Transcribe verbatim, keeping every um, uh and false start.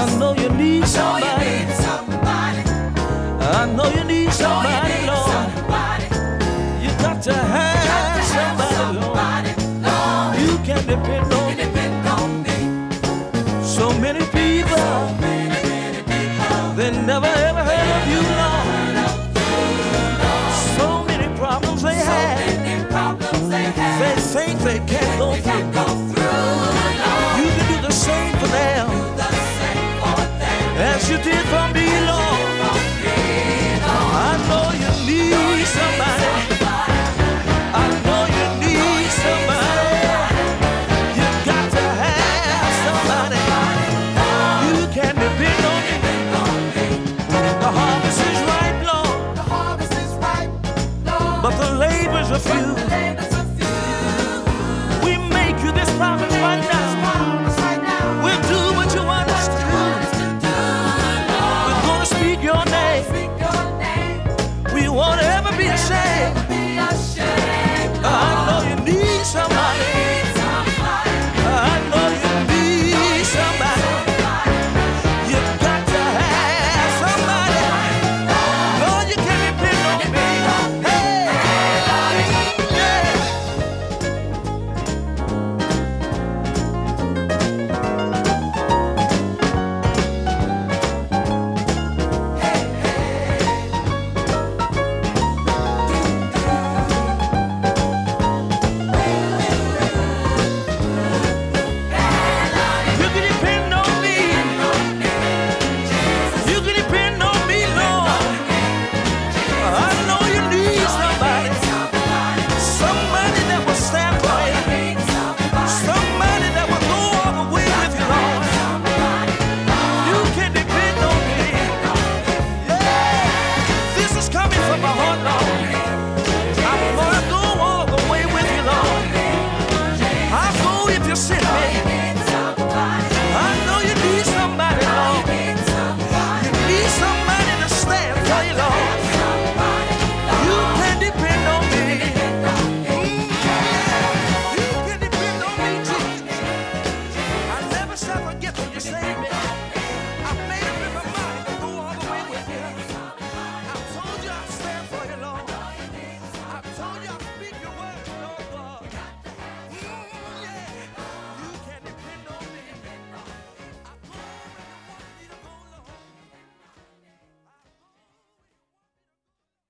I know you need somebody. I know you need somebody, Lord. You got to have somebody, Lord. You can depend on me. So many people, they never ever heard of you, Lord. So many problems they have. They think they can't go through. You can do the same for them as you did for me, Lord. I know you need somebody. I know you need somebody. You got to have somebody. You can depend on me. The harvest is ripe, Lord, but the labors are few. We make you this promise right now. We'll do what you want us to do. We're gonna speak your name. We won't ever be ashamed. I know you need somebody. I know you need somebody. You got to have somebody. Lord, you can depend on me. Hey, yeah. You can depend on me. You can depend on me, Lord. I know you need somebody. Somebody that will stand by you. Somebody that will go all the way with you, Lord. You can depend on me. Yeah. This is coming from my heart, Lord. I'm gonna go all the way with you, Lord. I'll go if you send me. I know you need somebody, Lord. You need somebody to stand for you, Lord. You can depend on me. Mm. You can depend on me, Jesus. I never shall forget when you saved me.